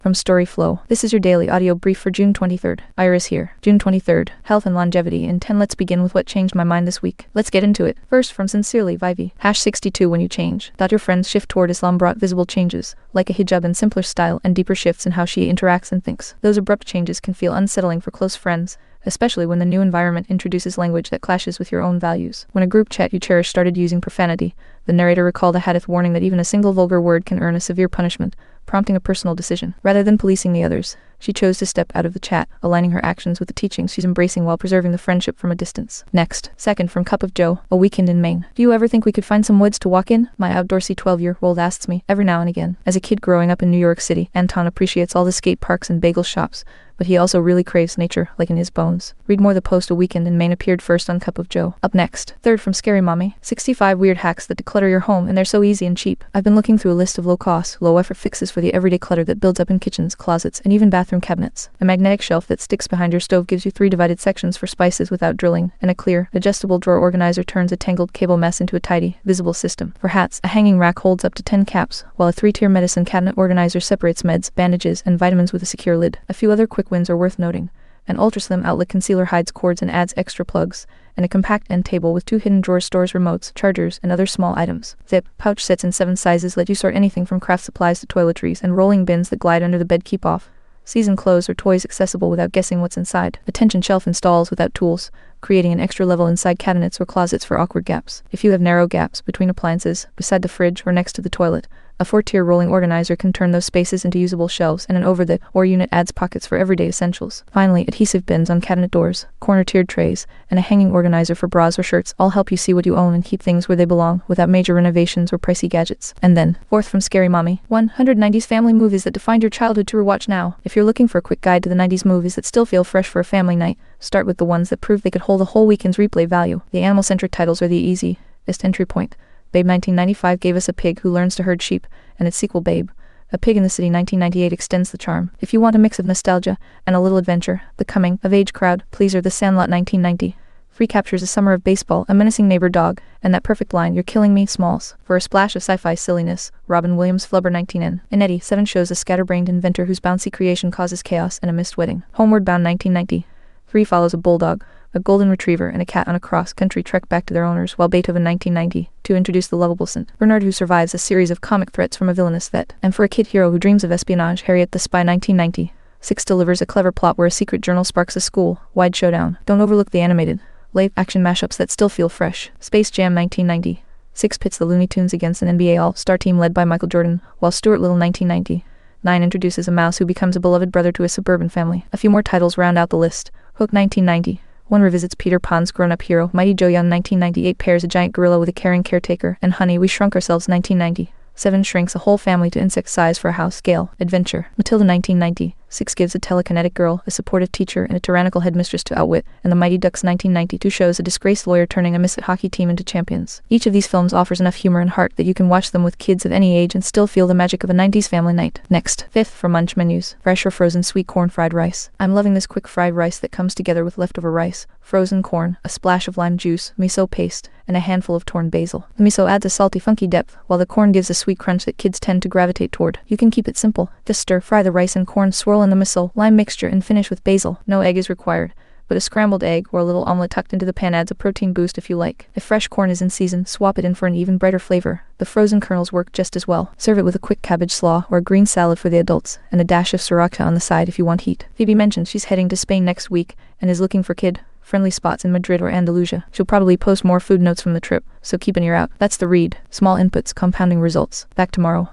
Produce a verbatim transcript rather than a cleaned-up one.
From Storyflow, this is your daily audio brief for June twenty-third. Iris here. June twenty-third. Health and longevity in ten. Let's begin with what changed my mind this week. Let's get into it. First, from Sincerely, Vivi. Hash sixty-two when you change. Thought your friend's shift toward Islam brought visible changes, like a hijab and simpler style, and deeper shifts in how she interacts and thinks. Those abrupt changes can feel unsettling for close friends, especially when the new environment introduces language that clashes with your own values. When a group chat you cherish started using profanity, the narrator recalled a hadith warning that even a single vulgar word can earn a severe punishment, prompting a personal decision. Rather than policing the others, she chose to step out of the chat, aligning her actions with the teachings she's embracing while preserving the friendship from a distance. Next, second, from Cup of Joe, a weekend in Maine. Do you ever think we could find some woods to walk in? My outdoorsy twelve-year-old asks me every now and again. As a kid growing up in New York City, Anton appreciates all the skate parks and bagel shops, but he also really craves nature, like in his bones. Read more. The post A Weekend in Maine appeared first on Cup of Joe. Up next, third, from Scary Mommy. sixty-five weird hacks that declutter your home, and they're so easy and cheap. I've been looking through a list of low-cost, low-effort fixes for the everyday clutter that builds up in kitchens, closets, and even bathroom cabinets. A magnetic shelf that sticks behind your stove gives you three divided sections for spices without drilling, and a clear, adjustable drawer organizer turns a tangled cable mess into a tidy, visible system. For hats, a hanging rack holds up to ten caps, while a three-tier medicine cabinet organizer separates meds, bandages, and vitamins with a secure lid. A few other quick wins are worth noting. An ultra-slim outlet concealer hides cords and adds extra plugs, and a compact end table with two hidden drawers stores remotes, chargers, and other small items. Zip pouch sets in seven sizes let you sort anything from craft supplies to toiletries, and rolling bins that glide under the bed keep off seasoned clothes or toys accessible without guessing what's inside. Attention shelf installs without tools, creating an extra level inside cabinets or closets for awkward gaps. If you have narrow gaps between appliances, beside the fridge, or next to the toilet, a four-tier rolling organizer can turn those spaces into usable shelves, and an over-the or unit adds pockets for everyday essentials. Finally, adhesive bins on cabinet doors, corner-tiered trays, and a hanging organizer for bras or shirts all help you see what you own and keep things where they belong without major renovations or pricey gadgets. And then, fourth, from Scary Mommy. one hundred nineties family movies that defined your childhood to rewatch now. If you're looking for a quick guide to the nineties movies that still feel fresh for a family night, start with the ones that prove they could hold a whole weekend's replay value. The animal-centric titles are the easiest entry point. Babe nineteen ninety-five gave us A Pig Who Learns to Herd Sheep, and its sequel Babe, A Pig in the City nineteen ninety-eight extends the charm. If you want a mix of nostalgia and a little adventure, the coming-of-age crowd pleaser The Sandlot nineteen ninety free captures A Summer of Baseball, a menacing neighbor dog, and that perfect line, "You're killing me, Smalls." For a splash of sci-fi silliness, Robin Williams' Flubber nineteen ninety-seven shows a scatterbrained inventor whose bouncy creation causes chaos and a missed wedding. Homeward Bound nineteen ninety-three follows a bulldog, a golden retriever, and a cat on a cross-country trek back to their owners, while Beethoven nineteen ninety-two introduced the lovable Saint Bernard who survives a series of comic threats from a villainous vet. And for a kid hero who dreams of espionage, Harriet the Spy nineteen ninety-six delivers a clever plot where a secret journal sparks a school-wide showdown. Don't overlook the animated, live-action mashups that still feel fresh. Space Jam nineteen ninety-six pits the Looney Tunes against an N B A All-Star team led by Michael Jordan, while Stuart Little nineteen ninety-nine introduces a mouse who becomes a beloved brother to a suburban family. A few more titles round out the list. Hook nineteen ninety. One revisits Peter Pan's grown-up hero. Mighty Joe Young nineteen ninety-eight pairs a giant gorilla with a caring caretaker, and Honey, We Shrunk Ourselves nineteen ninety-seven shrinks a whole family to insect size for a house-scale adventure. Matilda nineteen ninety-six gives a telekinetic girl, a supportive teacher, and a tyrannical headmistress to outwit, and The Mighty Ducks nineteen ninety-two shows a disgraced lawyer turning a misfit hockey team into champions. Each of these films offers enough humor and heart that you can watch them with kids of any age and still feel the magic of a nineties family night. Next, fifth, from Munch Menus. Fresh or frozen sweet corn fried rice. I'm loving this quick fried rice that comes together with leftover rice, frozen corn, a splash of lime juice, miso paste, and a handful of torn basil. The miso adds a salty, funky depth, while the corn gives a sweet crunch that kids tend to gravitate toward. You can keep it simple. Just stir-fry the rice and corn, swirl in the miso, lime mixture, and finish with basil. No egg is required, but a scrambled egg or a little omelet tucked into the pan adds a protein boost if you like. If fresh corn is in season, swap it in for an even brighter flavor. The frozen kernels work just as well. Serve it with a quick cabbage slaw or a green salad for the adults, and a dash of sriracha on the side if you want heat. Phoebe mentioned she's heading to Spain next week and is looking for kid friendly spots in Madrid or Andalusia. She'll probably post more food notes from the trip, so keep an ear out. That's the read. Small inputs, compounding results. Back tomorrow.